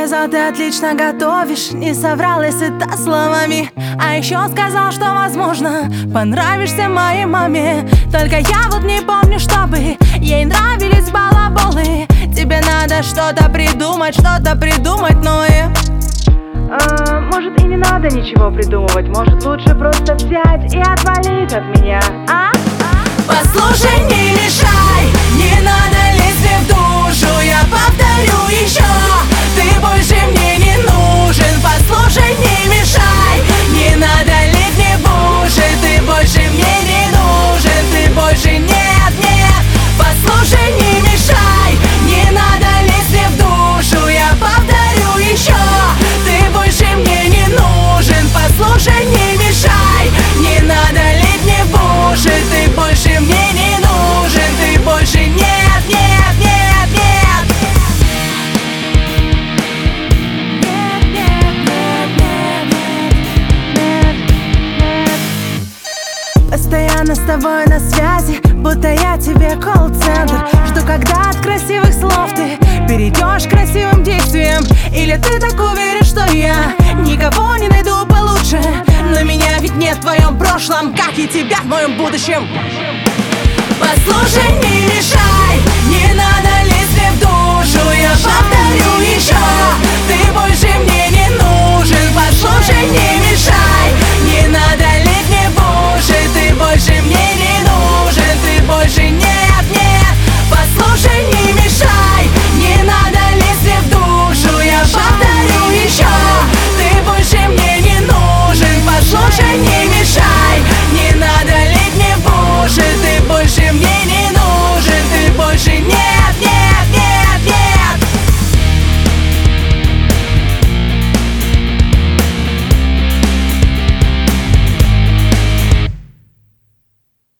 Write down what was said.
сказал, ты отлично готовишь. Не соврал, если это словами. А еще сказал, что, возможно, понравишься моей маме. Только я вот не помню, чтобы ей нравились балаболы. Тебе надо что-то придумать, но может и не надо ничего придумывать. Может лучше просто взять и отвалить от меня, а? Послушай, не мешай, не надо лезть мне в душу. Я повторю еще, ты больше мне не нужен. Послушай, не мешай, не надо лезть мне в уши. Ты больше мне не нужен, ты больше нет. Послушай, не мешай, не надо лезть мне в душу. Я повторю еще, ты больше мне не нужен. Послушай, не мешай, не надо лезть мне в уши. Ты больше мне не нужен, ты больше нет. Постоянно с тобой на связи, будто я тебе колл-центр. Жду, когда от красивых слов ты перейдешь к красивым действиям. Или ты так уверен, что я никого не найду получше. Но меня ведь нет в твоем прошлом, как и тебя в моем будущем. Послушай, не мешай, не надо лезть мне в душу. Я повторю еще, ты больше мне не нужен. Послушай, не мешай, не надо